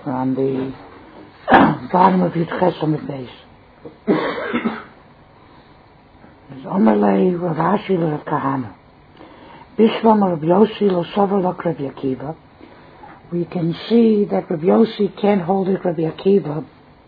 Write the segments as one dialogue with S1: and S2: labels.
S1: on the bottom of Yud Ches Amud Beis. There's Omerlei Rav Ashi Rav Kahana. Bishlam Rav Yossi Lo Sover Lo Rav Akiva. We can see that Rav Yossi can't hold it Rav Akiva.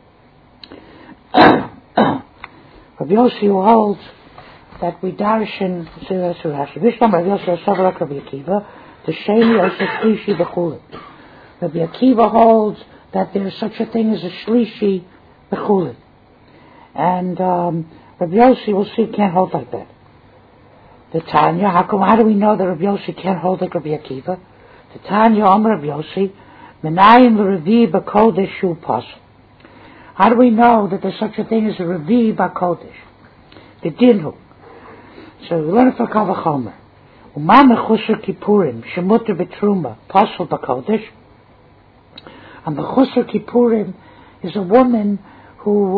S1: Rav Yossi holds that we darshan Bishlam Rav Yossi Lo Sover Lo Rav Akiva. The Sheni or Shlishi B'chulit. Rabbi Akiva holds that there is such a thing as a Shlishi B'chulit. And Rabbi Yossi, we'll see, can't hold like that. The Tanya, how do we know that Rabbi Yossi can't hold like Rabbi Akiva? The Tanya, Rabbi Yossi, Menayim l'Revi B'Kodesh Shu Pasuk. How do we know that there's such a thing as a Revi B'Kodesh? The Dinhu. So we learn it from Kal V'chomer. Uma mechusar Kippurim shemuter betruma pasul b'kodesh. And mechusar Kippurim is a woman who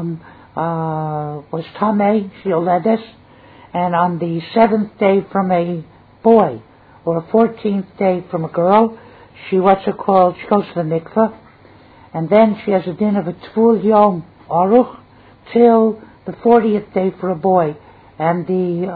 S1: was tamei, she oledes, and on the 7th day from a boy or a 14th day from a girl, she goes to the mikveh, and then she has a din of a tvul yom aruch till the 40th day for a boy, and the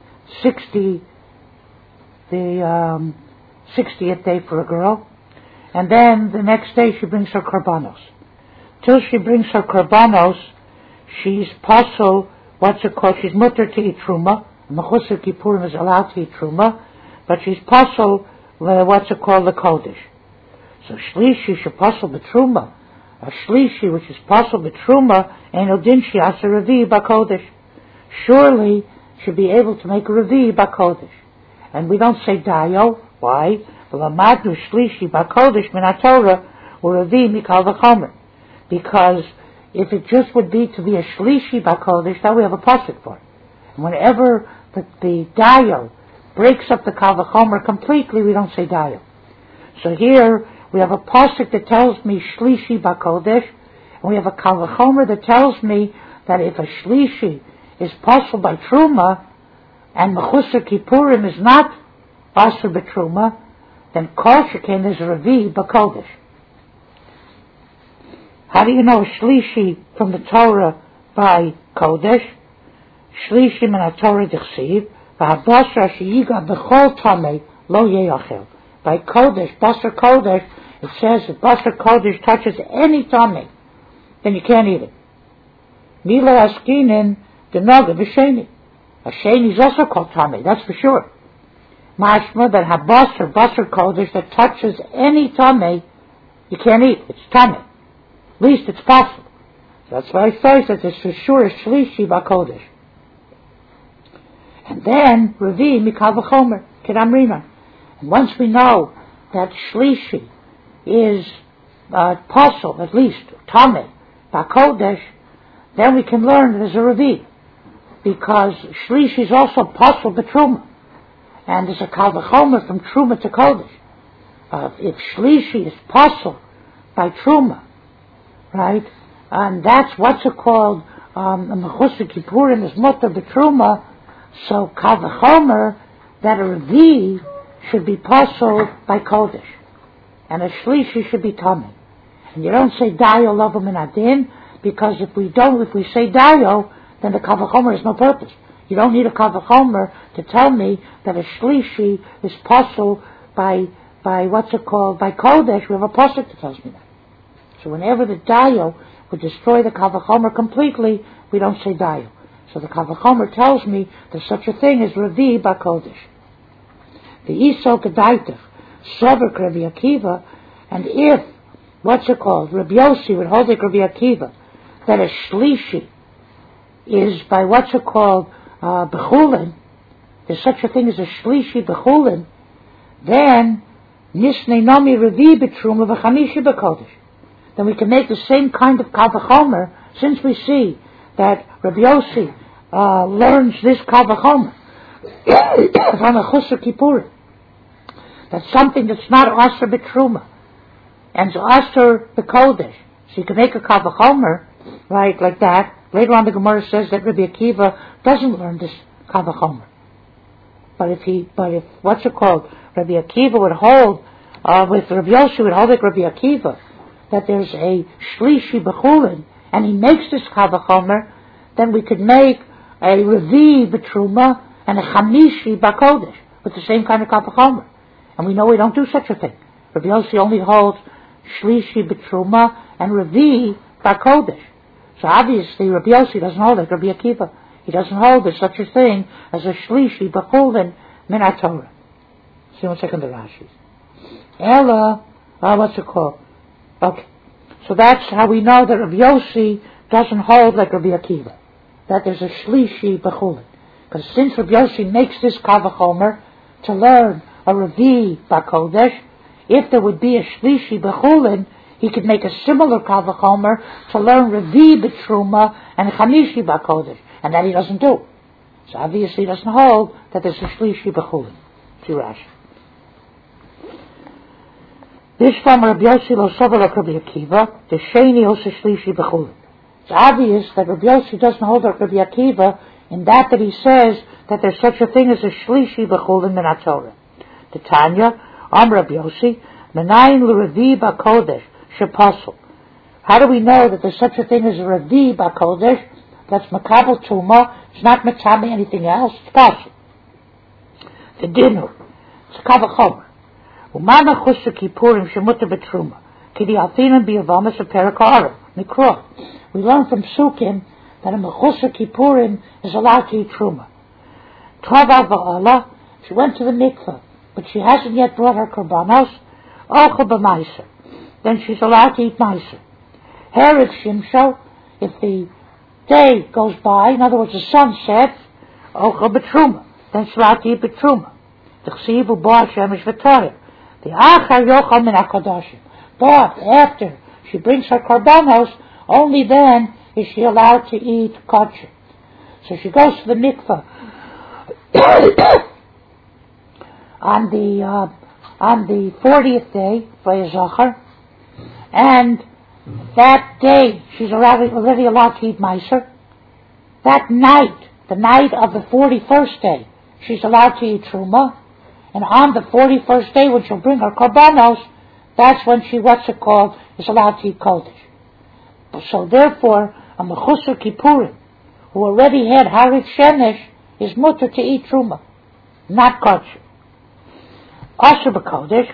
S1: 60th day for a girl, and then the next day she brings her korbanos. Till she brings her korbanos, she's pasul, she's mutter to eat truma. Mechusar Kippurim is allowed to eat truma, but she's pasul, the kodesh. So shlishi should pasul b'truma. A shlishi which is pasul b'truma, ain't no din she has a revi b'kodesh. Surely should be able to make a revi b'kodesh. And we don't say dayo. Why? V'lamadu shlishi b'kodesh min haTorah u'revi mikal v'chomer. Because if it just would be to be a shlishi b'kodesh, that we have a pasuk for it. And whenever the dayo breaks up the kal v'chomer completely, we don't say dayo. So here we have a pasuk that tells me shlishi b'kodesh, and we have a kal v'chomer that tells me that if a shlishi is pasul by truma, and mechusar Kippurim is not asur b'truma, then kol sheken is revi b'kodesh. How do you know shlishi from the Torah by kodesh? Shlishi min haTorah dichsiv v'habasar sheyiga b'chol tamei lo yeyachel. By kodesh, basar kodesh, it says if basar kodesh touches any tamei, then you can't eat it. Mila askinin denoga v'sheni. A sheni is also called tamei, that's for sure. Mashma that habasar, basar kodesh that touches any tamei, you can't eat. It's tamei. At least it's possible. So that's why I say that it's for sure a shlishi b'kodesh. And then revi mikal v'chomer kedamrina. And once we know that shlishi is pasul, at least tamei b'kodesh, then we can learn there's a revi. Because shlishi is also pasul b'truma, and there's a kal v'chomer from truma to kodesh. If shlishi is pasul by truma, right, and that's what's it called. Mechusar Kippurim is mutter b'truma, so kal v'chomer that a revi should be pasul by kodesh, and a shlishi should be tamei. And you don't say dayo lovim in adin, because if we say dayo, then the kal v'chomer has no purpose. You don't need a kal v'chomer to tell me that a shlishi is pasul by by kodesh. We have a pasuk that tells me that. So whenever the dayo would destroy the kal v'chomer completely, we don't say dayo. So the kal v'chomer tells me there's such a thing as revi b'kodesh. The iso kedaitach sover Rabbi Akiva, and if Rabbi Yossi would hold like Rabbi Akiva that a shlishi is by b'chulin, there's such a thing as a shlishi b'chulin, then nisnei nomi revi b'truma v'chamishi b'kodesh. Then we can make the same kind of kal v'chomer, since we see that Rabbi Yossi learns this kal v'chomer from a mechusar Kippurim. That's something that's not asur b'truma and it's asur b'kodesh. So you can make a kal v'chomer, right, like that. Later on the Gemara says that Rabbi Akiva doesn't learn this kal v'chomer. But if Rabbi Akiva would hold with Rabbi Yossi would hold like Rabbi Akiva, that there's a shlishi b'chulin, and he makes this kavachomer, then we could make a revi b'truma and a chamishi b'kodesh with the same kind of kavachomer. And we know we don't do such a thing. Rabbi Yossi only holds shlishi b'truma and revi b'kodesh. So obviously Rabbi Yossi doesn't hold it, Rabbi Akiva. He doesn't hold there's such a thing as a shlishi b'chulin min HaTorah. See 1 second the Rashi. Ella, what's it called? Okay. So that's how we know that Rabbi Yossi doesn't hold like Rabbi Akiva, that there's a shlishi b'chulin. Because since Rabbi Yossi makes this kavachomer to learn a revi b'kodesh, if there would be a shlishi b'chulin, he could make a similar kavachomer to learn revi b'truma and chamishi b'kodesh, and that he doesn't do. So obviously he doesn't hold that there's a shlishi b'chulin. See Rashi. This from Rabbi Yossi lo sover like Rabbi Akiva, the sheni also shlishi b'chulin. It's obvious that Rabbi Yossi doesn't hold like Rabbi Akiva in that he says that there's such a thing as a shlishi b'chulin min HaTorah. The Tanya, Rabbi Yossi, menayin l'revi b'kodesh shepasul. How do we know that there's such a thing as a revi b'kodesh that's makabel tuma? It's not metame anything else. It's possible. The dinner, it's kavachomer. Umana chusha kippurim shemuta b'truma. Kidi alfinan b'yavamas a perakara mikro. We learn from Sukkim that a mechusha kippurim is allowed to eat truma. Tava va'ala, she went to the mikveh, but she hasn't yet brought her korbanos. Ocha b'maiser, then she's allowed to eat maiser. Heriv shimsho, if the day goes by, in other words, the sun sets, ocha b'truma, then she's allowed to eat b'truma. T'chsivu bo Hashem ish v'toyer. The achar yochal min hakadoshim. But after she brings her korbanos, only then is she allowed to eat kosher. So she goes to the mikveh on the 40th day for Yizachar, and that day she's already allowed to eat meiser. That night, the night of the 41st day, she's allowed to eat truma, and on the 41st day when she'll bring her korbanos, that's when she, is allowed to eat kodesh. So therefore, a mechusar kippurim, who already had harit shemesh, is mutter to eat truma, not kosher. Also b'kodesh,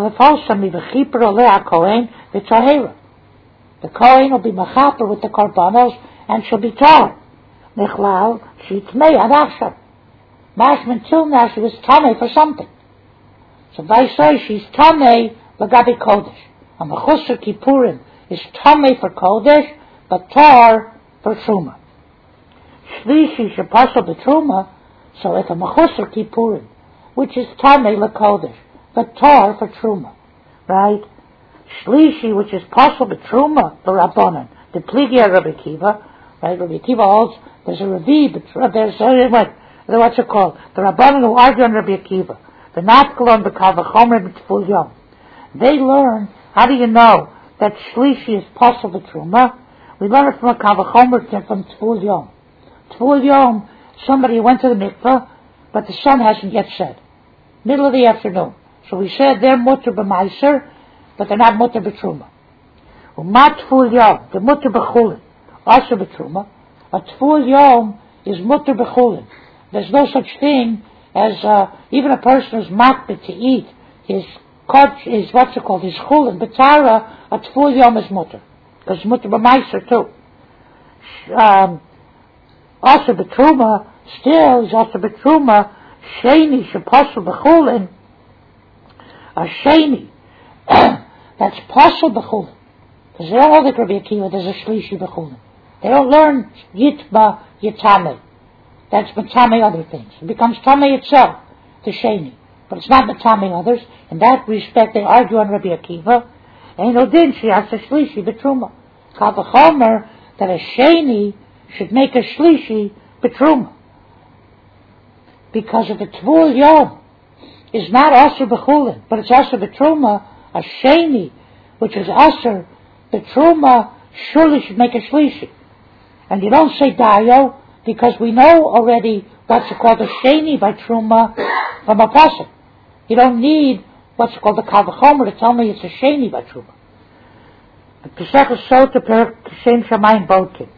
S1: the kohen will be mechaper with the korbanos, and she'll be tar. Nechlal, she tmei adachshav. Mashman, till now she was tamei for something. So by say she's tamei l'gabi kodesh. A mechusar kippurim is tamei for kodesh, but tar for truma. Shlishi shepasal b'truma, so if a mechusar kippurim, which is tamei l'kodesh, but tar for truma, right? Shlishi, which is pasal b'truma, l'rabbanan, the pligia Rabbi Akiva, right? Rabbi Akiva holds there's a revi, but what's it called? The rabbanan who argue on Rabbi Akiva, the natkalon b'kavachomer b'tful yom. They learn. How do you know that shlishi is pasal b'truma? We learn it from a kavachomer from tful yom. Tful yom, somebody went to the mikveh, but the sun hasn't yet set. Middle of the afternoon. So we said they're mutter b'maiser, but they're not mutter b'truma. Umat tful yom, the mutter b'chulin, also b'truma. A tful yom is mutter b'chulin. There's no such thing as even a person who's makbid to eat his what's it called, his chulin, b'tara, a tful yom is mutter, because mutter b'maiser too. Also b'truma, still is also b'truma, sheni shepasul b'chulin, a sheni that's pasul b'chulin, because they don't hold it Rabbi Akiva, there's a shlishi b'chulin. They don't learn yitba yitame. That's matame other things. It becomes tame itself, the sheni, but it's not matame others. In that respect, they argue on Rabbi Akiva. Ein odin she has a shlishi b'truma. Kavachomer that a sheni should make a shlishi b'truma, because if a tvul yom is not aser b'chulin, but it's aser b'truma, a sheni, which is aser b'truma, surely should make a shlishi. And you don't say dayo, because we know already what's called a sheni by truma from a pasuk. You don't need what's called a kavachomer to tell me it's a sheni by truma. Pesach Sota Per Shem Shamayim Bodkin.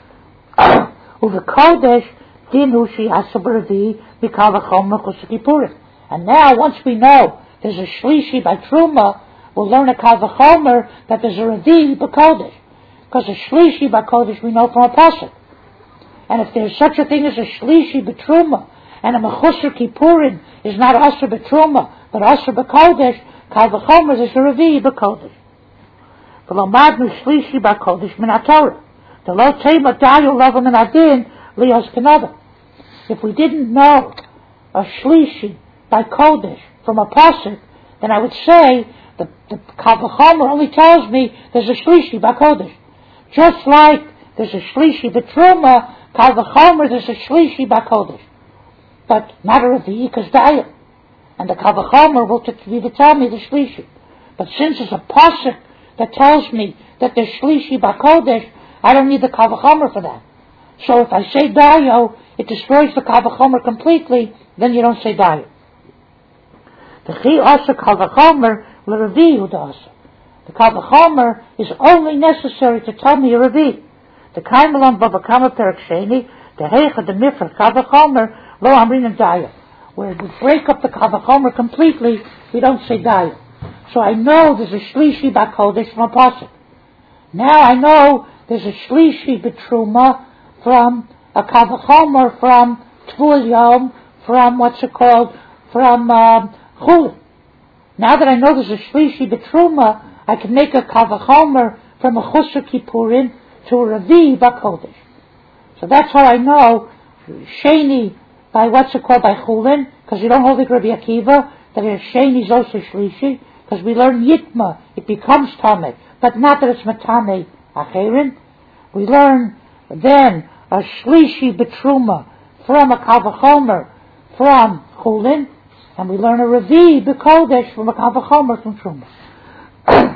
S1: Uve Kodesh Dinu Shiyasa B'Revi Mikal V'Chomer Chus Kippurim. And now, once we know there's a Shlishi by Truma, we'll learn a Kal V'Chomer that there's a Revi B'Kodesh. Because a Shlishi by Kodesh we know from a Pasuk. And if there's such a thing as a Shlishi B'Truma, and a Mechusar Kippurim is not Asr B'Truma, but Asr B'Kodesh, Kal V'Chomer is a Revi B'Kodesh. V'lomadnu Shlishi B'Kodesh Min HaTorah. The Lo Tema Dayu Lava Min Adin Lios Kanada. If we didn't know a Shlishi by Kodesh from a Pasuk, then I would say the Kal V'Chomer only tells me there's a Shlishi by Kodesh. Just like there's a Shlishi B'Truma, Kal V'Chomer there's a Shlishi by Kodesh. But not a Revi, because Dayu. And the Kal V'Chomer will tell me the Shlishi. But since it's a Pasuk that tells me that there's Shlishi by Kodesh, I don't need the Kal V'Chomer for that. So if I say Dayu, it destroys the Kal V'Chomer completely, then you don't say Dayu. The Chi Asa Kal V'Chomer L'Revi Udasa. The Kal V'Chomer is only necessary to tell me a Revi. The Kaimelon Bava Kama Perek Sheni, the Heicha, the Mifra, Kal V'Chomer, Lo Amrin and Dayu. Where we break up the Kal V'Chomer completely, we don't say Dayu. So I know there's a Shlishi by Kodesh from a Pasuk. Now I know there's a Shlishi B'Truma from a Kal V'Chomer from Tvul Yom, from from Chulin. Now that I know there's a Shlishi B'Truma, I can make a Kal V'Chomer from a Chusar Kippurim to a Revi B'Kodesh. So that's how I know Sheni by by Chulin, because you don't hold it Rabbi Akiva, that Sheni is also Shlishi, because we learn Yitma, it becomes Tameh, but not that it's Matame Acherin. We learn then a Shlishi B'Truma from a Kal V'Chomer from Chulin, and we learn a Revi B'Kodesh from a Kal V'Chomer from Truma.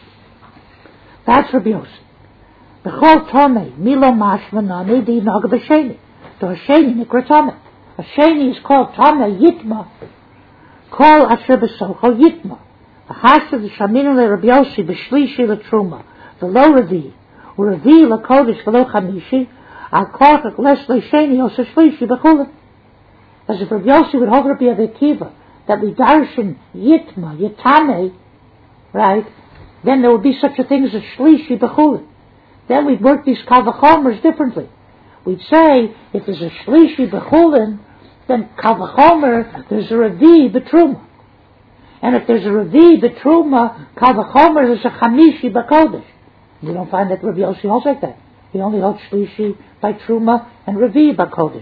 S1: That's Rabbi Yossi. B'chol Tameh Milo Mashma Nami Di Naga B'Sheni. So a Sheni Nikra Tameh. A Sheni is called Tameh Yitma. Kol Asher B'Socho Yitma. Achashav Shaminu LeRabbi Yossi B'Shlishi LeTruma. V'lo Revi. U'Revi LeKodesh V'lo Chamishi. Al Korchak Les LeSheni Osa Shlishi B'Chulin. As if Rabbi Yossi would hold Rabbi Akiva that we darshan Yitma, Yitame, right? Then there would be such a thing as a Shlishi B'Chulin. Then we'd work these Kal V'Chomers differently. We'd say, if there's a Shlishi B'Chulin, then Kal V'Chomer, there's a Revi B'Truma. And if there's a Revi B'Truma, Kal V'Chomer, there's a Chamishi B'Kodesh. You don't find that Rabbi Yossi holds like that. He only holds Shlishi by Truma and Revi B'Kodesh.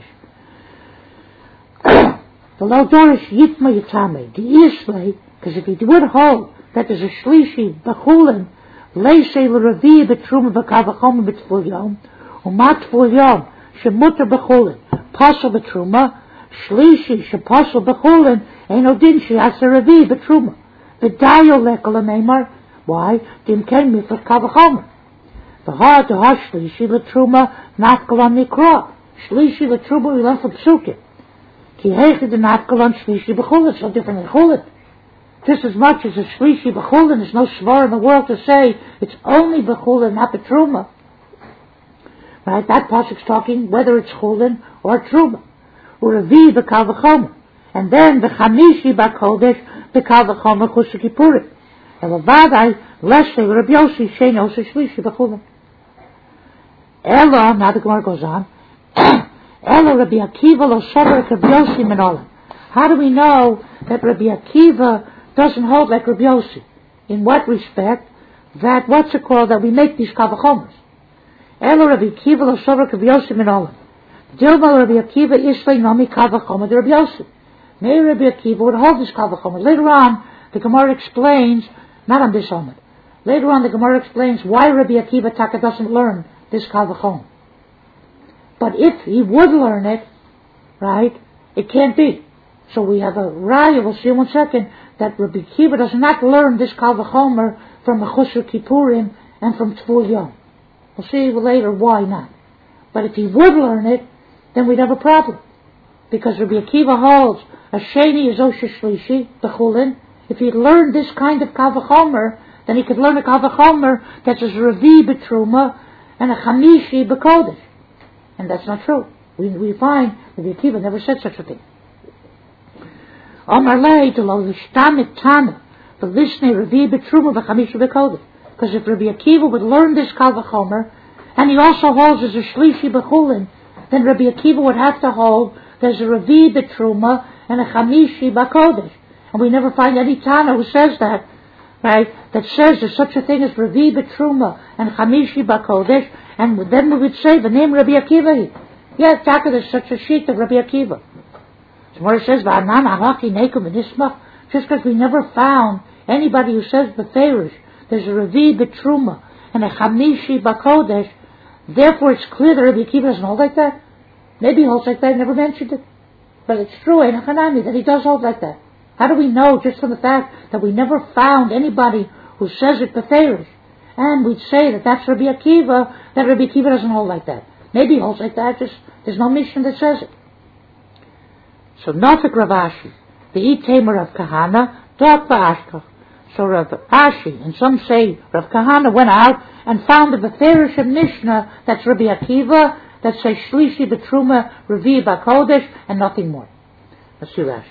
S1: The Lo Dorish Yitma Yitame, the Islay, because if he would hold that there's a Shlishi B'Chulin, Leisei L'Revi B'Truma B'Kal V'Chomer B'Tvul Yom, U'mat Tvul Yom, Shemuter B'Chulin, Pasal B'Truma, Shlishi Shepasal B'Chulin, Eino Din She'asa Revi B'Truma, V'dayo Lekal Neymar. Why? Dim Ken Mifrat Kal V'Chomer. V'ha D'ha Shlishi L'Truma Nafkalan Nikra. Shlishi L'Truma we learn from Psukim. Ki Heichid the Nafkalan Shlishi B'Chulin, so different than Chulin. Just as much as a Shlishi B'Chulin, there's no svar in the world to say it's only B'Chulin, not B'Truma. Right? That pasuk's talking whether it's Chulin or Truma. U'Revi B'Kal V'Chomer. And then the Chamishi B'Kodesh B'Kal V'Chomer Chusar Kippurim. And Levadai Leslie Rabbi Yossi Shein Osa Shlishi B'Chulin. Ella, now the Gemara goes on. Ella Rabbi Akiva Lo Sober Rabbi Yossi Menolim. How do we know that Rabbi Akiva doesn't hold like Rabbi Yossi? In what respect? That that we make these Kal V'Chomers. Ella Rabbi Akiva Lo Sober Rabbi Yossi Menolim. Dilma Rabbi Akiva Islay Nami Kal V'Chomer Rabbi Yossi. Maybe Rabbi Akiva would hold this Kal V'Chomer. Later on, the Gemara explains, not on this moment. Later on, the Gemara explains why Rabbi Akiva Taka doesn't learn this Kal V'Chomer. But if he would learn it, right, it can't be. So we have a raya, we'll see in 1 second, that Rabbi Akiva does not learn this Kal V'Chomer from the Chusar Kippurim and from Tvul Yom. We'll see later why not. But if he would learn it, then we'd have a problem. Because Rabbi Akiva holds a Sheni is Osha Shlishi, B'Chulin. If he'd learned this kind of Kal V'Chomer, then he could learn a Kal V'chomer that's a Revi B'Truma and a Chamishi B'Kodesh. And that's not true. We find that Rabbi Akiva never said such a thing. Omar Lei to lo l'shtamit tana v'lishnei Revi B'Truma v'Chamishi B'Kodesh. Because if Rabbi Akiva would learn this Kal V'chomer, and he also holds as a Shlishi B'Chulin, then Rabbi Akiva would have to hold there's a Revi B'Truma and a Chamishi B'Kodesh. And we never find any Tana who says that, right? That says there's such a thing as Revi B'Truma and Chamishi B'Kodesh, and then we would say the name Rabbi Akiva. Yes, Taka, there's such a sheet of Rabbi Akiva. So Mordechai says, V'anan ahaki nekum v'nismach, just because we never found anybody who says B'Ferish, there's a Revi B'Truma and a Chamishi B'Kodesh, therefore it's clear that Rabbi Akiva doesn't hold like that. Maybe he holds like that, never mentioned it. But it's true, Ein Hanami, that he does hold like that. How do we know just from the fact that we never found anybody who says it B'Ferish? And we'd say that that's Rabbi Akiva, that Rabbi Akiva doesn't hold like that. Maybe he holds like that, just there's no mission that says it. So Nafik Rav Ashi, the Itamer of Kahana, Dok Ba'ashkach. So Rav Ashi, and some say Rav Kahana went out and found the B'Ferish of Mishnah, that's Rabbi Akiva, that says Shlishi B'Truma, Revi B'Kodesh, and nothing more. Let's see Rashi.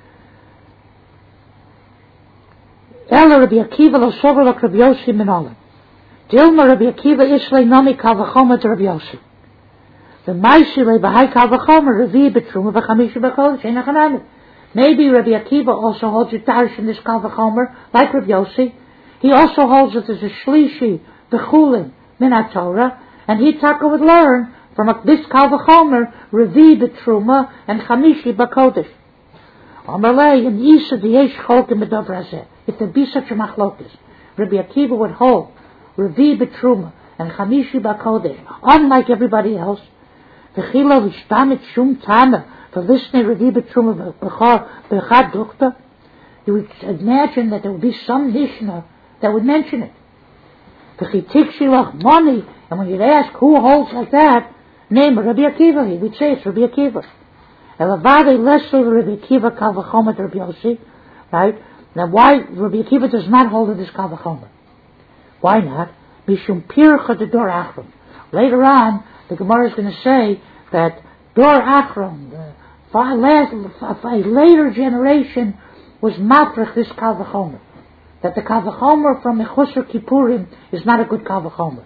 S1: Ela Rabbi Akiva lo sover lak Rabbi Yossi min olam. Dilma Rabbi Akiva ishlei nami Kal V'chomer to Rabbi Yossi. The Maisi lei b'hai Kal V'chomer Revi B'Truma v'Chamishi B'Kodesh ein achanami. Maybe Rabbi Akiva also holds a tarish in this Kal V'chomer, like Rabbi Yossi. He also holds that there's a Shlishi B'Chulin min HaTorah, and he taka would learn from this Kal V'chomer Revi B'Truma and Chamishi B'Kodesh. Amalei and Yisa v'yesh cholkim b'dav razeh. If there be such a machlokas, Rabbi Akiva would hold Revi B'Truma and Chamishi B'Kodesh, unlike everybody else. V'chilo v'shtamit shum tana v'lisnei Revi B'Truma v'chad dukta. You would imagine that there would be some Mishnah that would mention it. V'chitik shilach money, and when you'd ask who holds like that, name Rabbi Akiva, he would say it's Rabbi Akiva. Elavade lesser Rabbi Akiva Kal V'chomer to Rabbi Yossi, right? Now why Rabbi Akiva does not hold of this Kal V'chomer? Why not? Mishum pircha de Dor Achron. Later on, the Gemara is going to say that Dor Achron, a later generation, was matrich this Kal V'chomer. That the Kal V'chomer from Mechusar Kippurim is not a good Kal V'chomer.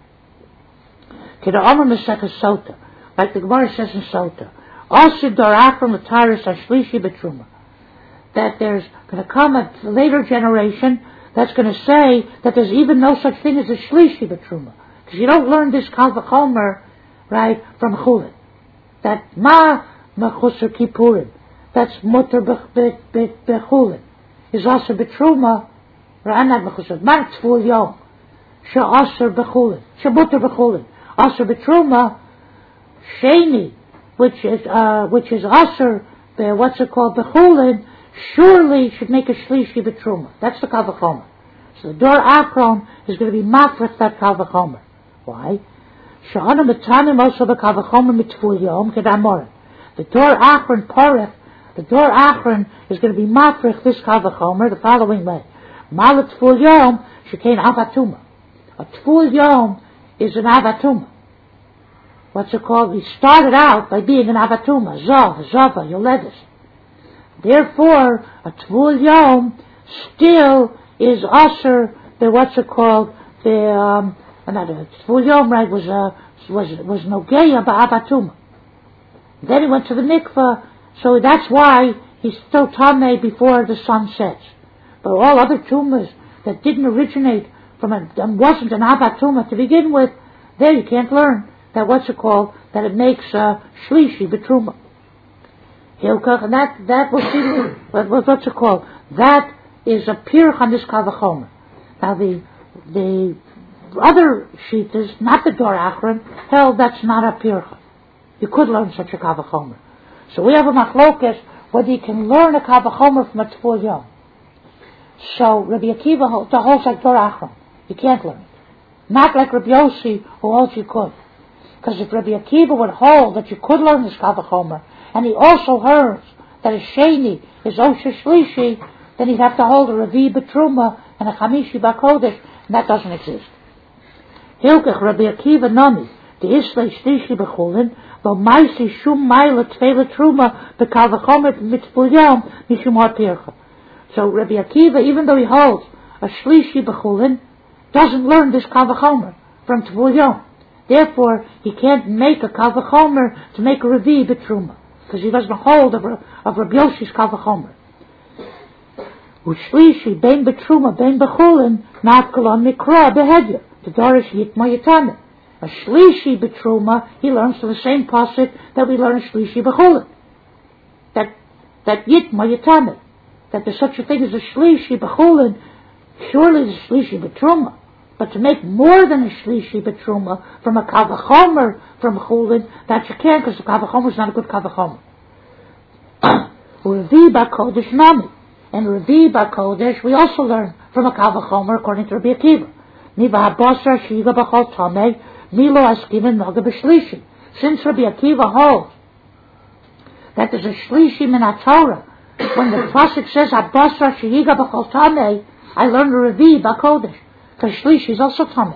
S1: Kida Omer Mesechus Sota, like the Gemara says in Sota, Asid Dor Achron L'Taris Ashlishi B'Truma. That there's going to come a later generation that's going to say that there's even no such thing as a Shlishi B'Truma. Because you don't learn this Kal V'chomer, right, from Chulin. That Ma Mechusar Kippurim, that's Mutter B'Chulin, is also B'Truma, Ra'anad Mechusar, Mar Tzvul Yom, She'asar B'Chulin, She'mutter B'Chulin, Asar B'Truma, Sheni, which is Asar, what's it called, B'Chulin, surely should make a Shlishi B'Truma. That's the Kal V'chomer. So the Dor Achron is going to be mafrech that Kal V'chomer. Why? Sha'ana Metanim also the Kal V'chomer Mitzvul Yom Kedamor. The Dor Achron Porech, the Dor Achron is going to be mafrech this Kal V'chomer the following way. Malat Tvul Yom Shekein Avatuma. A Tvul Yom is an Avatuma. What's it called? He started out by being an Avatuma. Zov, Zova, Yoledis. Therefore, a Tvul Yom still is Asher, the what's it called, the another Tvul Yom, right, was Nogeya Ba'abatuma. Then he went to the mikveh, so that's why he's still Tameh before the sun sets. But all other tumas that didn't originate from and wasn't an Abatuma to begin with, there you can't learn that what's it called, that it makes Shlishi B'Truma. And that will see what's it called? That is a pirch on this Kal V'chomer. Now the other shitas, not the Dor Achron, held that's not a pirch. You could learn such a Kal V'chomer. So we have a machlokes whether you can learn a Kal V'chomer from a Tvul Yom. So Rabbi Akiva holds like Dor Achron. You can't learn it. Not like Rabbi Yossi who holds you could. Because if Rabbi Akiva would hold that you could learn this Kal V'chomer, and he also heard that a Sheni is Osher Shlishi, then he'd have to hold a Revi B'Truma and a Chamishi Bakodesh, and that doesn't exist. Hilkech Rabbi Akiva Nami, the Islay Shlishi Bechulin, Lo Maisi Shum Maila Tfela Truma, Bekal V'chomet Mitzvul Yom, Mishum HaPircha. So Rabbi Akiva, even though he holds a Shlishi Bechulin, doesn't learn this Kal V'chomer from Tvul Yom. Therefore, he can't make a Kal V'chomer to make a Revi B'Truma, because he doesn't hold of Rabbi Yoshi's Kal V'chomer. Ushlishi bein B'Truma bein B'Chulin Nafkalon Mikra Behedya the Dorish Yitma Yitamin. A Shlishi B'Truma he learns from the same pasuk that we learn Shlishi B'Chulin. That Yitma Yitamin. That there's such a thing as a Shlishi B'Chulin. Surely the Shlishi B'Truma. But to make more than a Shlishi B'Truma from a Kal V'chomer from Chulin, that you can't, because the Kal V'chomer is not a good Kal V'chomer. Revi B'Kodesh Nami. And Revi B'Kodesh we also learn from a Kal V'chomer according to Rabbi Akiva. Niva Habasar Shiga B'Chol Tamei Milo Askimen Noga B'Shlishi. Since Rabbi Akiva holds that there's a Shlishi min HaTorah, when the pasuk says Habasar Shiga B'Chol Tamei, I learned Revi B'Kodesh. Because Shlishi is also Tamei.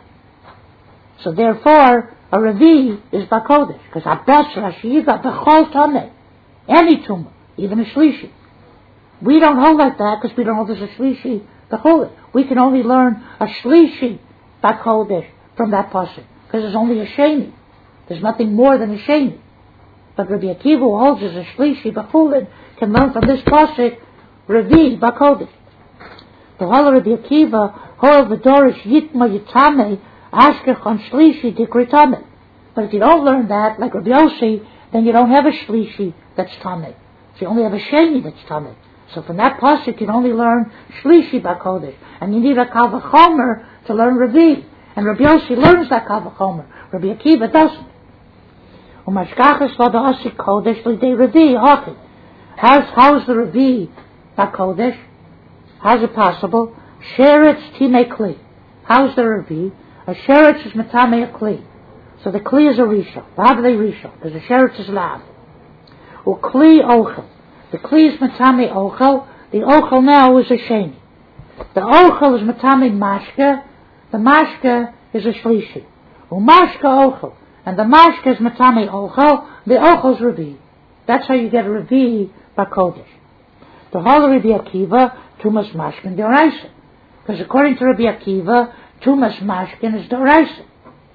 S1: So therefore, a Revi is B'Kodesh. Because Habasar Shiga B'Chol Tamei. Any Tumah, even a Shlishi. We don't hold like that because we don't hold there's a Shlishi B'Chodesh. We can only learn a Shlishi B'Kodesh from that pasuk because there's only a Sheni. There's nothing more than a Sheni. But Rabbi Akiva, who holds as a Shlishi B'Chodesh, can learn from this pasuk Revi B'Kodesh. The whole Rabbi Akiva holds the Dorish Yitma Yitame Ashkechon Shlishi Dikritame. But if you don't learn that, like Rabbi Yossi, then you don't have a Shlishi that's Tameh. So you only have a Sheni that's Tameh. So from that pasuk you can only learn Shlishi B'Kodesh. And you need a Kal V'chomer to learn Revi. And Rabbi Yossi learns that Kal V'chomer. Rabbi Akiva doesn't. Umashkachas V'Da'asi Kodesh L'Dei Revi Haki. How's the Revi B'Kodesh? How's it possible? Sheretz Timei Kli. How's the Revi? A Sheretz is Matame a Kli. So the Kli is a Rishon. Lav they Rishon. Because the Sheretz is Lav. Kli Ochel. The Kli is Matame Ochel. The Ochel now is a Sheni. The Ochel is Matame Mashke. The Mashke is a Shlishi. Mashke Ochel. And the Mashke is Matame Ochel. The Ochel is Revi. That's how you get a Revi B'Kodesh. The whole Rabbi Akiva, Tumas Mashkin Doraisa. Because according to Rabbi Akiva, Tumas Mashkin is Doraisa.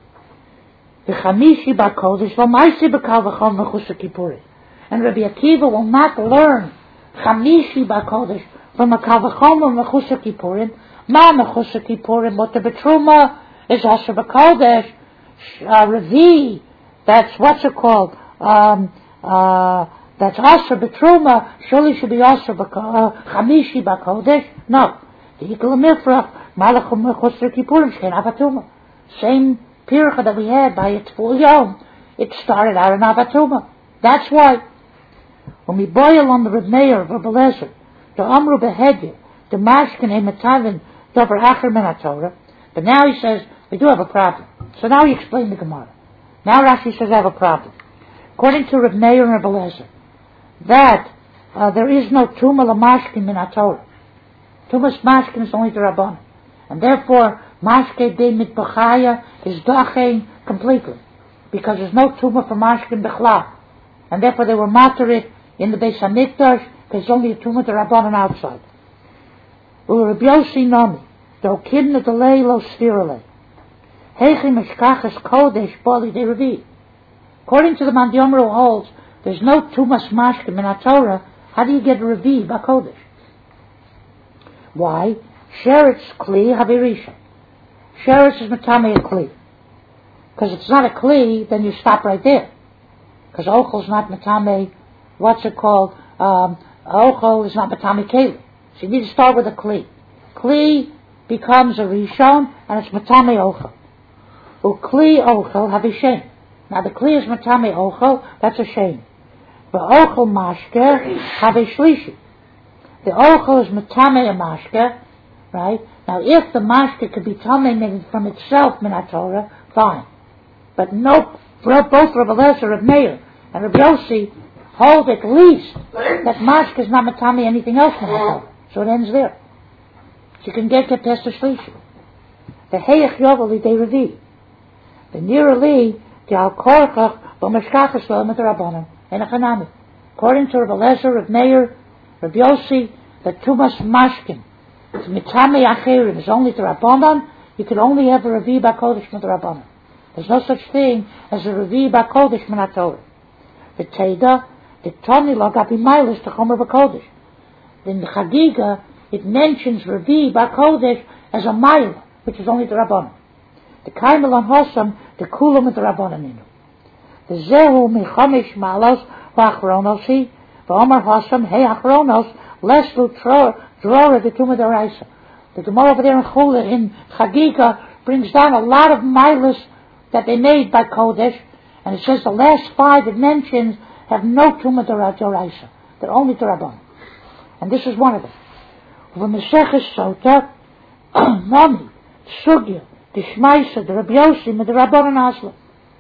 S1: The Chamishi B'Kodesh L'Maisi B'Kal V'Chol Mechusa Kippurim. And Rabbi Akiva will not learn Chamishi B'Kodesh from a Kal V'Chol Mechusa Kippurim. Ma Mechusa Kippurim, what the Betruma is also B'Kodesh. Revi, that's what's it called? That's also Betruma, surely should be also Chamishi B'Kodesh. No. The Yikul Mifrach, Malachum Mechusar Kippurim, Shkein Avatuma. Same pircha that we had by its full yom, it started out in Avatuma. That's why. When we boil on the Reb Meir of Rebbe Lezer, the Amru Behedya, the Mashkin Emetavin, Dover Acher Min HaTorah, but now he says, we do have a problem. So now he explained the Gemara. Now Rashi says, I have a problem. According to Reb Meir and Rebbe Lezer, that there is no Tuma L'Mashkin Min HaTorah. Tumas Mashkin is only the Rabban. And therefore, Mashke de Mitbachaya is Dachein completely. Because there's no Tuma for Mashkin Bechla. And therefore they were Materit in the Beis HaMikdash, there's only a Tuma to Rabban outside. Rabbi Yossi Nami, the Okidna Delay Lo Svirale. Heichi Meshkachas Kodesh Bali de Revi. According to the Mandiyomro who holds, there's no Tumas Mashkin Min HaTorah, how do you get Revi B'Kodesh? Why? Sheretz Kli Havirisha. Sheretz is Matame a Kli. Because if it's not a Kli, then you stop right there. Because Ochel is not Matame, what's it called? Ochel is not Matame Keli. So you need to start with a Kli. Kli becomes a Rishon, and it's Matame Ochel. Ukli Ochel Havishem. Now the Kli is Matame Ochel, that's a shame. But Ochel Mashke Havishlishi. The Ochel is Matame a Mashke, right? Now if the Mashke could be Tameh from itself Min HaTorah, fine. But no, both Rebbe Lezer, Reb Meir, and Reb Yossi hold at least that Mashke is not Matame anything else Min HaTorah. So it ends there. she can get past the Shlishi. The Heyach Yovel Lidei Revi. The Nirali, the Al Korchach, B'Mashkachas Lo Mit Rabbanan, and a Chanami. According to Rav Eliezer, Rav Meir, Rav Yossi, the Tumas Mashkin, the Mitame Acherim is only to Rabbanan. You can only have a Revi B'Kodesh Mit Rabbanan. There's no such thing as a Revi B'Kodesh Min HaTorah. The Teda, the Toni Lo Gabi Mailis to Chomer B'Kodesh. In the Chagiga, it mentions Revi B'Kodesh as a Maila, which is only the Rabbanan. The Kaimel on Hossam, the Kulam with the Rabbanan. The Zehu Michomish Malos V'Achronosi, V'Omar Hossam, Hey Achronos, Leslu Drora the Tumah Deraisa. The Gemara over there in Chula in Chagiga brings down a lot of milas that they made by Kodesh, and it says the last 5 it mentions have no Tumah Deraisa. They're only the Rabbanan. And this is one of them. V'Meseches Sota, Nami, Sugya, the Shmaisa, the Rabbi Yossi, the Rabbanan Asla.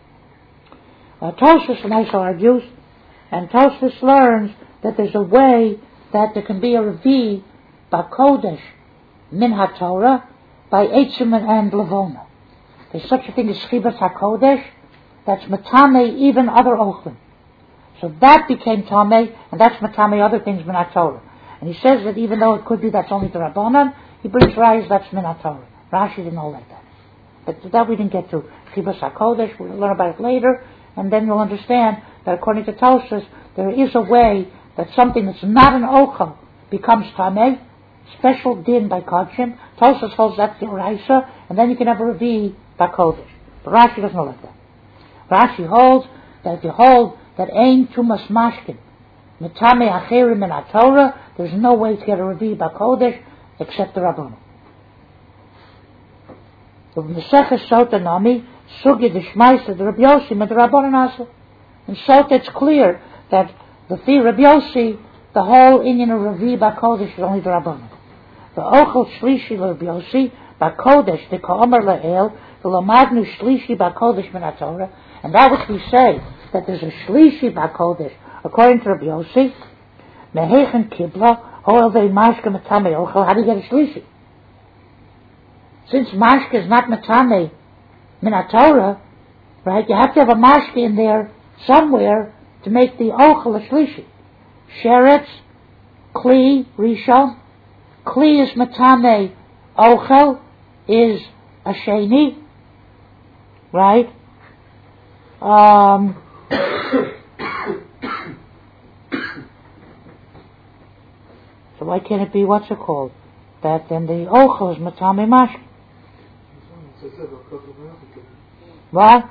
S1: Tosfos Shmaisa argues, and Tosfos learns that there's a way that there can be a Revi B'Kodesh Min HaTorah by Eitzim and Levona. There's such a thing as Chibas HaKodesh that's Matame even other Ochlim. So that became Tameh, and that's Matame other things Min HaTorah. And he says that even though it could be that's only the Rabbanan, he brings Rayas that's Min HaTorah. Rashi didn't hold like that. But that we didn't get to. Chibas HaKodesh, we'll learn about it later, and then you'll understand that according to Tosfos, there is a way that something that's not an Ochel becomes Tameh, special din by Kodshim. Tosfos holds that's the Oraisa, and then you can have a Revi by Kodesh. But Rashi doesn't hold like that. Rashi holds that if you hold that Ein Tumas Mashkin, Mitame Acherim in HaTorah, there's no way to get a Revi by Kodesh except the Rabbanan. Of Meseches Sota Nami, Sugya the Shmaisa, the Rabbi Yossi, and the Rabbanan Asla. And Sota, it's clear that the Rabbi Yossi, the whole Indian of Revi B'Kodesh is only the Rabbanan. The Ochel Shlishi Rabbi Yossi B'Kodesh, the Ka'omer La'el, the Lamadnu Shlishi B'Kodesh Min HaTorah, and that which we say that there's a Shlishi B'Kodesh, according to Rabbi Yossi, Mehechen Kibla, Hoel Vei Mashka Matame Ochel, how do you get a Shlishi? Since Mashka is not Matame Min HaTorah, right, you have to have a Mashka in there somewhere to make the Ochel a Shlishi. Sheretz, Kli, Rishon. Kli is Matame, Ochel is a Sheni, right? So why can't it be, what's it called? That then the Ochel is Matame Mashka. What?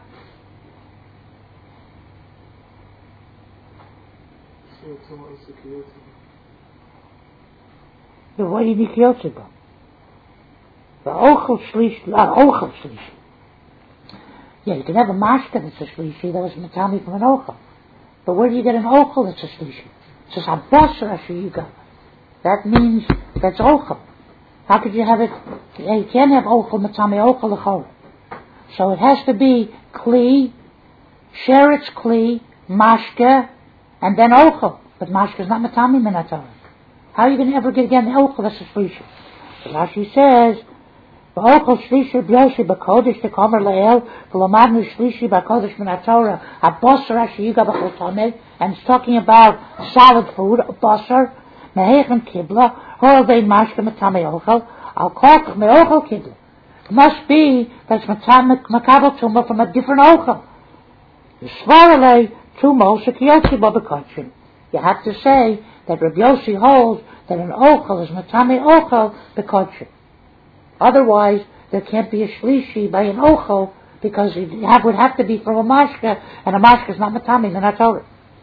S1: The way you need Kiyotziba. The Ochel Shlishi, Ochel Shlishi. Yeah, you can have a Mashka that's a Shlishi, that was Matami from an Ochel. But where do you get an Ochel that's a Shlishi? It says Habasar Ashiyiga. That means that's Ochel. How could you have it? You can't have Ochel Matami Ochel Lechor. So it has to be Kli, Sheretz Kli, Mashka, and then Ochel. But Mashka is not Matami Min HaTorah. How are you going to ever get again the Ochel that's a Shlishi? So Rashi says, Ochel Shlishi B'Yoshi B'Kodesh T'Komer Le'el V'Lamadnu Shlishi B'Kodesh Min HaTorah HaBosar Ashiyiga B'Chol Tameh, and it's talking about solid food, Bosar, Mehechen Kibla, Hoel Vei Mashka Matame Ochel, Al Korkach Me'Ochel Kibla. It must be that's Makabel Tumah from a different Ochel. Yisvarele Tumah Shekiyotzi Bo B'Kodshim. You have to say that Rabbi Yossi holds that an Ochel is Matame Ochel B'Kodshim. Otherwise, there can't be a Shlishi by an Ochel, because it would have to be from a Mashka, and a Mashka is not Matame Min HaTorah.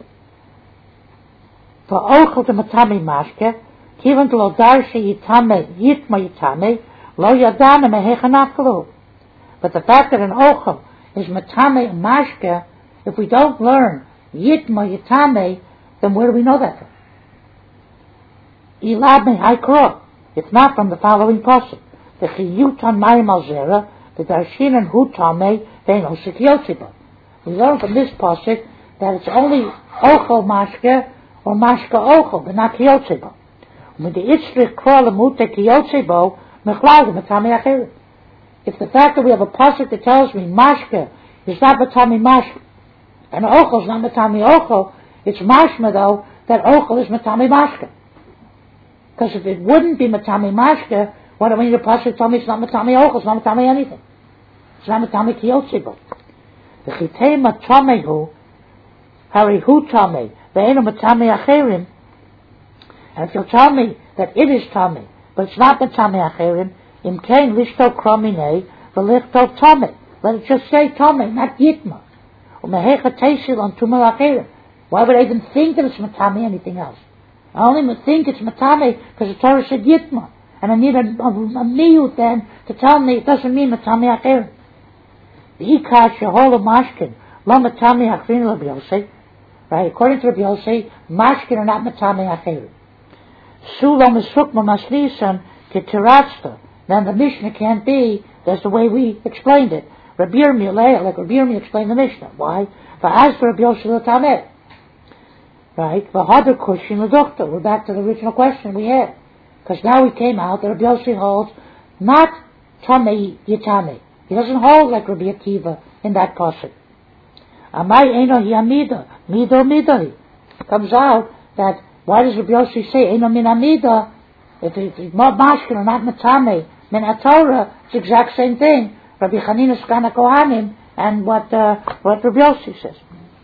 S1: For Ochel to Matame Mashka, Kivan to Lo Darshi Yitame Yitma Yitame, Lo Yadana Mehechanaklu. But the fact that an Ochel is Matame Mashka, if we don't learn Yitma Yitame, then where do we know that from? Ilad Me Haikro. It's not from the following pasuk. The Chiyut on Mayim Al Zera, the Darshin and Hu Tameh, they know Shekiyotziba. We learn from this pasuk that it's only Ochel Mashka or Mashka Ochel, but not Kiyotziba. When the Itzrich Kral Amute Kiyotzibo, Mechlagim, Matami Acherim. If the fact that we have a pasuk that tells me mashke is not Matami mashke, and ochel is not Matami ochel, it's mashma though that ochel is Matami mashke. Because if it wouldn't be Matami mashke, what do we need a pasuk to tell me it's not Matami ochel, it's not Matami anything. It's not Matami kiyotzibo. The chitei matamehu, harihu tame, ve'enu Matami Acherim. And if you'll tell me that it is tame, but it's not Matami Acherim, Im kein lishto kromine, v'lichto tame. Let it just say tame, not yitma. Umehecha teisil on tumah acherim. Why would I even think that it's matame anything else? I only think it's matame because the Torah said yitma. And I need a miyut then to tell me it doesn't mean matame acherim. V'hikah sheholo mashkin, lo matame acherim Rabbi Yossi. Right, according to Rabbi Yossi, mashkin are not matame acherim. Sulo mesukma maslisan ketiratsta. Then the Mishnah can't be, that's the way we explained it. Rabbi Yirmiyah, like Rabbi Yirmiyah explained the Mishnah. Why? V'az Rabbi Yossi l'tameh. Right? V'hadar kushin l'dochta. We're back to the original question we had. Because now we came out that Rabbi Yossi holds not tameh yitame. He doesn't hold like Rabbi Akiva in that pasuk. Amai eno hi amida. Mido midoi. Comes out that, why does Rabbi Yossi say eno min amida? If it's not mashkin or not matame, min Torah, it's the exact same thing. Rabbi Chanina Skana Kohanim and what Rabbi Yossi says.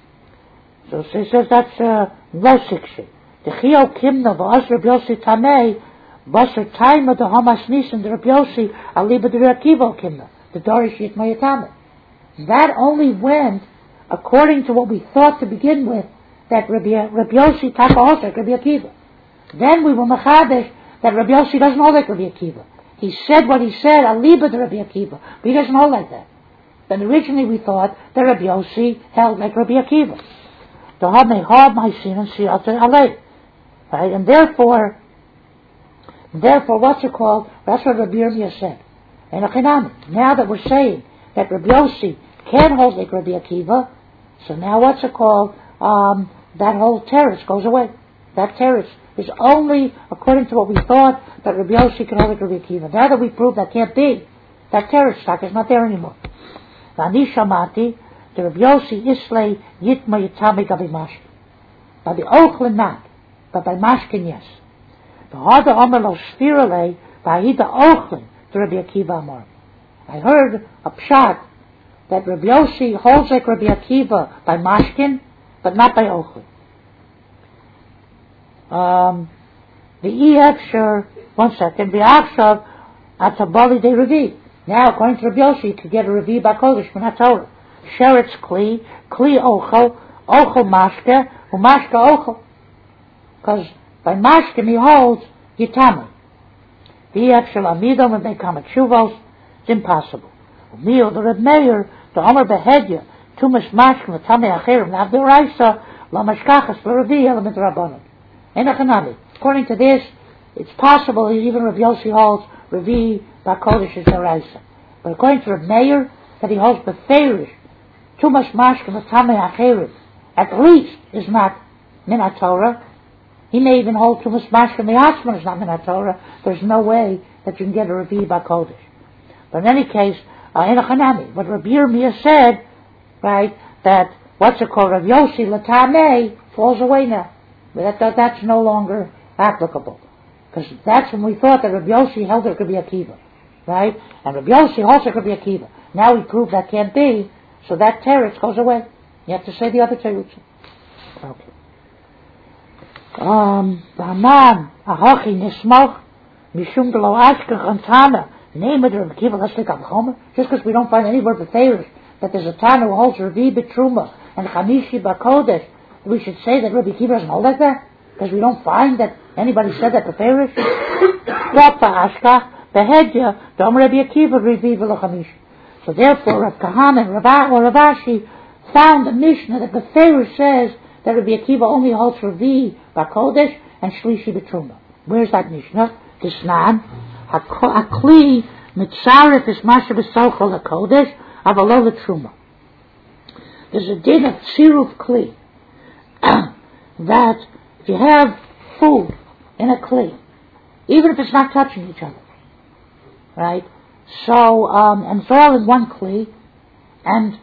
S1: So he says that's no sikshi. The Chio Kimna v'as Rabbi Yossi Tamei v'asar Taima the Hamas Nisan the Rabbi Yossi Aliba the Rakivo Kimna the Dorish Yitma Yitame. That only went according to what we thought to begin with, that Rabbi Yossi Taka also like Rabbi Akiva. Then we were machadesh that Rabbi Yossi doesn't hold like Rabbi Akiva. He said what he said, aliba to Rabbi Akiva, but he doesn't hold like that. Then originally we thought that Rabbi Yossi held like Rabbi Akiva. Right? And therefore, what's it called? That's what Rabbi Yirmiyah said. And now that we're saying that Rabbi Yossi can hold like Rabbi Akiva, so now what's it called? That whole teretz goes away. That teretz is only according to what we thought that Rabbi Yossi can hold like Rabbi Akiva. Now that we proved that can't be, that teretz stock is not there anymore. V'ani shamati, the Rabbi Yossi islay yitma yitame gabi mashkin. By the ochlin not, but by mashkin yes. V'hada omer lo spirale, v'ahida ochlin, to Rabbi Akiva amar. I heard a pshat that Rabbi Yossi holds like Rabbi Akiva by mashkin, but not by ochlin. The Efsher, 1 second, the Achshav Atabali de Revi. Now, according to Rabbi Yossi, you could get a Revi Bakodesh, Minat Torah. Sheretz Kli Ochel, Ochel Mashke, Umashke Ochel. Because by Mashke he holds Yitame. The Efsher Amido, when they come at Shuvos, it's impossible. Umil, the Reb Meir, the Omer Behedya, Tumas Mashke, Latame Acherim, Navdiraisa, La Mashkachas, La Revi, Element Rabbanon. According to this, it's possible even Rav Yossi holds Revi Bakodesh is Daraisa. But according to Rav Meir, that he holds Beferish, Tumas Mashkin Latame Acherim, at least is not Minat Torah. He may even hold Tumas Mashkin Mi'atzman is not Minat Torah. There's no way that you can get a Revi Bakodesh. But in any case, what Rabbi Yirmiyah said, right, that what's it called, Rav Yossi Latame falls away now. But that's no longer applicable. Because that's when we thought that Rabbi Yossi held it Rabbi Akiva. Right? And Rabbi Yossi holds it Rabbi Akiva. Now we prove that can't be, so that teretz goes away. You have to say the other teretz. Okay. Ba'aman, ahachi nismoch, mishum delo ashkach antana, name it Rabbi Akiva, let's take up Chomer. Just because we don't find any word beferish, that there's a Tana who holds Revi B'Truma, and Chamishi B'Kodesh, we should say that Rabbi Akiva doesn't hold like that? Because we don't find that anybody said that beferish? What ba'ashkach, behedya, dom Rabbi Akiva, Revi V'Chamishi. So therefore, Rav Kahana and Rav Ashi found a Mishnah that beferish says that Rabbi Akiva only holds Revi B'Kodesh and Shlishi B'Truma. Where's that Mishnah? Disnan, Hakli Mitzaref is Masha B'Sochel HaKodesh, Avalo L'Truma. There's a din of Tziruf Kli, that if you have food in a kli, even if it's not touching each other, right? So, and it's all in one kli, and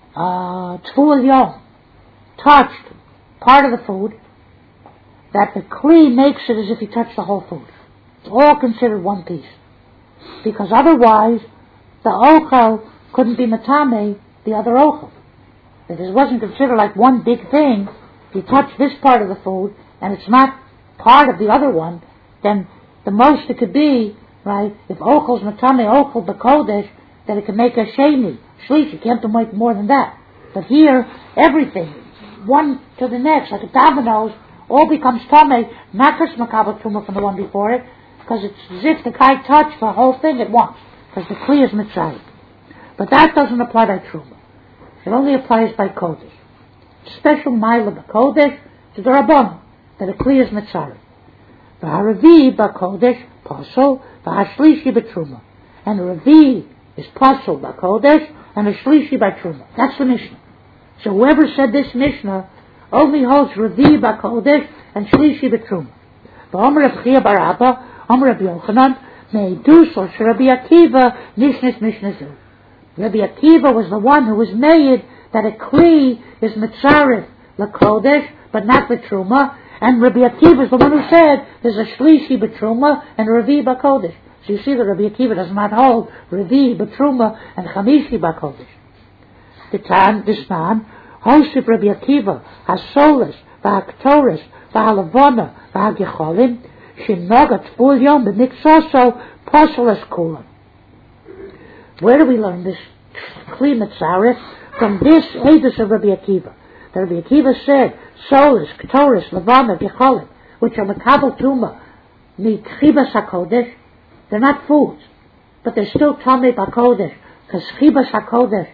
S1: Tful Yom touched part of the food, that the kli makes it as if he touched the whole food. It's all considered one piece. Because otherwise, the ochel couldn't be matame the other ochel. If it wasn't considered like one big thing, if you touch this part of the food, and it's not part of the other one, then the most it could be, right, if ochel's matame ochel b'kodesh, then it can make a sheni, shlish, you can't make more than that. But here, everything, one to the next, like a dominoes, all becomes tame, not just makabel tumah from the one before it, because it's as if the guy touched the whole thing at once, because the kli is mitzayim. But that doesn't apply by truma. It only applies by kodesh. Special mila b'kodesh to the rabbanon, that a kli is mitzayim. V'haravi b'kodesh pasol, v'hashlishi b'truma. And a ravi is pasol b'kodesh, and a shlishi by truma. That's the Mishnah. So whoever said this Mishnah only holds ravi b'kodesh and shlishi b'truma. V'omer Reb Chia bar Abba, Omer Rabbi Yochanan, me'edus or Rabbi Akiva nishnis mishnazu. Rabbi Akiva was the one who was made that a kli is mitzaref l'kodesh, but not b'truma, and Rabbi Akiva is the one who said there's a shlishi b'truma and a ravi b'kodesh. So you see that Rabbi Akiva does not hold ravi b'truma and chamishi b'kodesh. The Tan, this man, hosted Rabbi Akiva, hasolis, v'haktoris, v'halavona, v'hagecholim, shinogat full yom b'niksoso, poselas kulam. Where do we learn this kli mitzaref? From this edus of Rabbi Akiva. That Rabbi Akiva said, solis, ktoris, lavana, gecholim, which are makabel tuma, mitchibas hakodesh, they're not foods, but they're still tamei b'kodesh, because chibas hakodesh,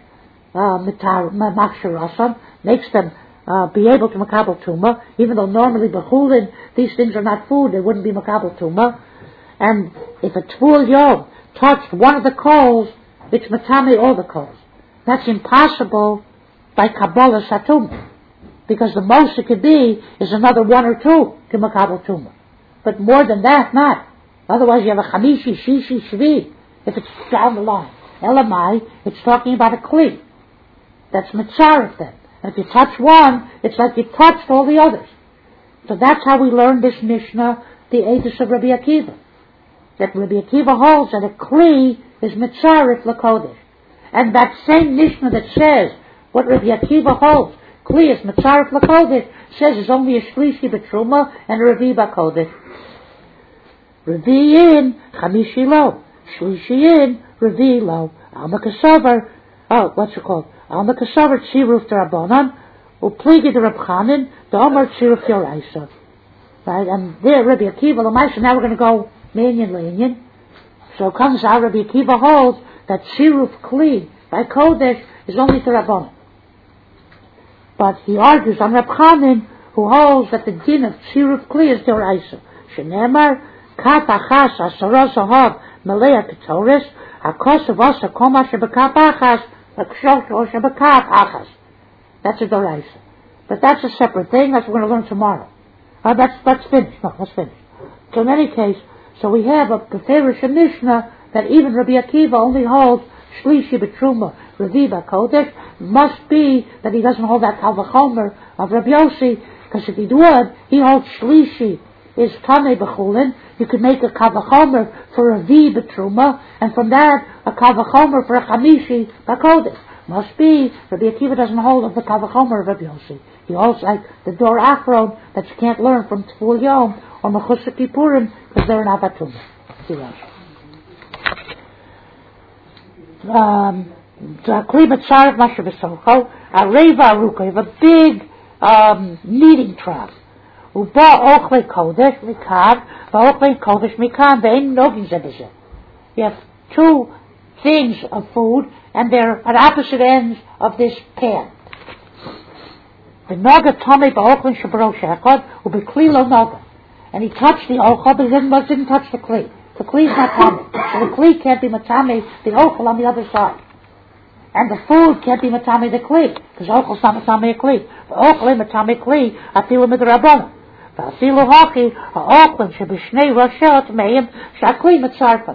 S1: makes them be able to makabel tuma, even though normally b'chulin these things are not food, they wouldn't be makabel tuma. And if a tvul yom touched one of the coals, it's matame all the coals. That's impossible by kabbalah satum, because the most it could be is another one or two to makabel tuma, but more than that, not. Otherwise, you have a chamishi, shishi, shvi. If it's down the line, elamai, it's talking about a kli. That's mitzaref then. And if you touch one, it's like you touched all the others. So that's how we learn this Mishnah, the edus of Rabbi Akiva. That Rabbi Akiva holds that a kli is mitzaref l'kodesh. And that same Mishnah that says what Rabbi Akiva holds, kli is mitzaref l'kodesh, says it's only a shlishi b'truma and a ravi b'kodesh. Ravi in, chamishi lo. Shlishi in, ravi lo. Alma kasavar, what's it called? Alma kasavar tziruf d'Rabbanan, upligi d'Rab Chanin, d'Omer tziruf d'Oraisa. Right, and there Rabbi Akiva l'maisa, now we're going to go minyan l'inyan. So comes out, Rabbi Akiva holds that tziruf kli by kodesh is only to Rabbanan. But he argues on Rab Chanin, who holds that the din of tziruf kli is d'Oraisa. Shenemar, Kaf achas asara zahav malei ketores hakos of asa koma shebekaf achas akshot or shebekaf achas. That's a doraisa, but that's a separate thing. That's what we're going to learn tomorrow. Let's finish. No, let's finish. So in any case, so we have a Beferish Mishnah that even Rabbi Akiva only holds shlishi b'truma ravi b'kodesh. Must be that he doesn't hold that kal v'chomer of Rabbi Yossi, because if he would, he holds shlishi is tamei b'chulin. You could make a kavachomer for a v b'truma, and from that a kavachomer for a chamishi b'kodesh. Must be Rabbi Akiva doesn't hold of the kavachomer of Rabbi Yossi. He holds like the Dor Achron that you can't learn from Tful Yom or Mechusar Kippurim because they're an avatuma. See that. Klimat Sarv Masha V'Socho, a Reva Aruka, you have a big kneading trough. Uba Ochle Kodesh Mikad, Ochle Kodesh Mikad, Ve'en Nogin Zebezeh. You have two things of food, and they're at opposite ends of this pan. The Noga Tomei Ba'ochlin Shabro Shechad, Ubekli Lo Noga. And he touched the Ochel, but he didn't touch the Kli. The Kli is not Tomei. So the Kli can't be Matame, the Ochel on the other side. And the food can't be Matame the Kli, because Ochel's not Matame a Kli. The Ochel Matame Kli, Afilu Midrabon. Afilu Hachi, Ochlin Shabishnei Roshel Meim, Shakli Matzarpa.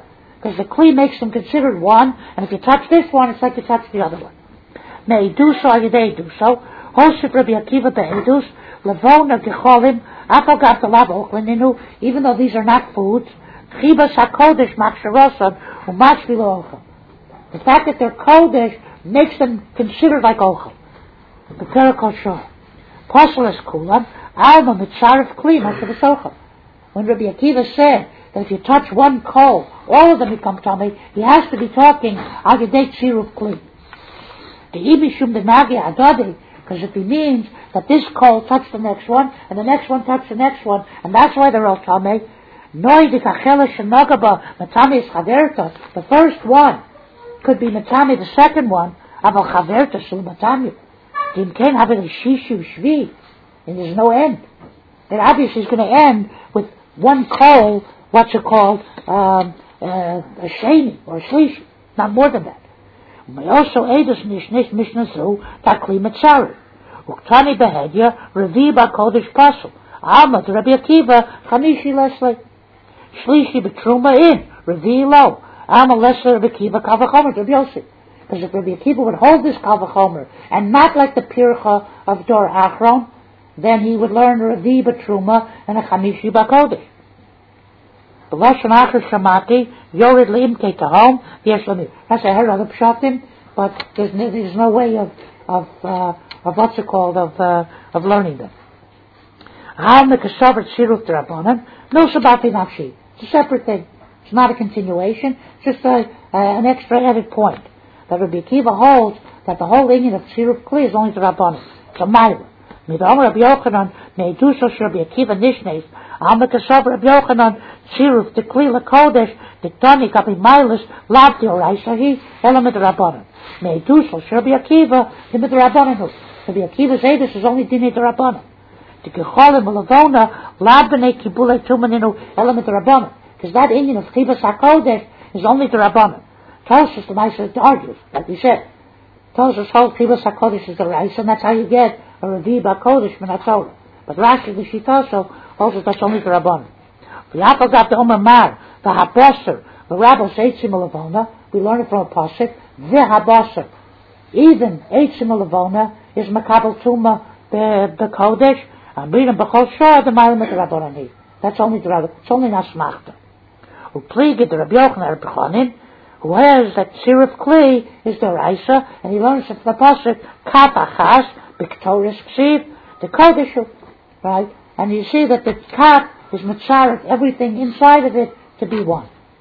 S1: because the Kli makes them considered one, and if you touch this one, it's like you touch the other one. Me'edus al yedei duso, Hosef Rabbi Akiva be'edus, levona gecholim, afal gav delav ochleninu, even though these are not foods, chibas hakodesh machsharosan, umashvi lo ochel. The fact that they're kodesh makes them considered like ochel. The Perikol Shor. Poseles kulam, alma mitzaref kli, mashav ochel. When Rabbi Akiva said that if you touch one kol, all of them become tummy, he has to be talking al yedei tziruf kli. The ibishum denagi adadi, because if he means that this kol touched the next one, and the next one touched the next one, and that's why they're all tummy. Noi dikachela shenogaba matami is chaverta. The first one could be matami, the second one aval chaverta shul matami. Dim ken having shishu shvi, and there's no end. It obviously is going to end with one kol, what's it called, a sheni or a shlishi, not more than that. We also edus nishnis mishnazu takli mitzari. Uktani behedya revi b'kodesh pasul. Alma to Rabbi Akiva chamishi leslie. Shlishi b'truma in revi lo. Alma leslie Rabbi Akiva kavachomer Rabbi Yossi. Because if Rabbi Akiva would hold this kavachomer and not like the pircha of Dor Achron, then he would learn revi b'truma and a chamishi b'kodesh. That's I heard other pshatim, but there's no way of what's it called, of learning them. No sabati nafshi. It's a separate thing. It's not a continuation. It's just an extra added point. That Rabbi Akiva holds that the whole union of tziruf kli is only the Rabbanim. It's a mile. Midam Rabbi Yochanan meiduso Rabbi Akiva nishnes. Alma kasav Rabbi Yochanan tziruf the kli lakodesh the tani kapi milas labdi oraisahi elamid Rabbanim. Meiduso Rabbi Akiva the mid Rabbanim. Rabbi Akiva's edus is only dinei the Rabbanim. The gecholim ulavona labdene kibule tumaninu elamid Rabbanim. Because that union of chivas hakodesh is only the Rabbanim. Tosfos the Maisa argues, like we said. Tosfos holds chivas hakodesh is the Raisa, and that's how you get a revi b'kodesh min haTorah. But Rashi the Shitaso holds that that's only the Rabbanim. V'yapal got the Omer Mar, the Haboser, the Rabbos Eitzim Ulavona. We learn it from a pasuk. The Haboser, even Eitzim Ulavona is makabel tuma b'kodesh, and reading b'chol shor the Marim of the Rabbanim. That's only the Rabbanim. It's only Nasmachta. U'pligid the Rabbi Yochanan B'chonim, who has that tziruf kli is the Raisa, and he learns it from the pasuk Kapachas b'ktoris ksiv the Kodeshu, right? And you see that the Kap is Mitzaret, everything inside of it to be one.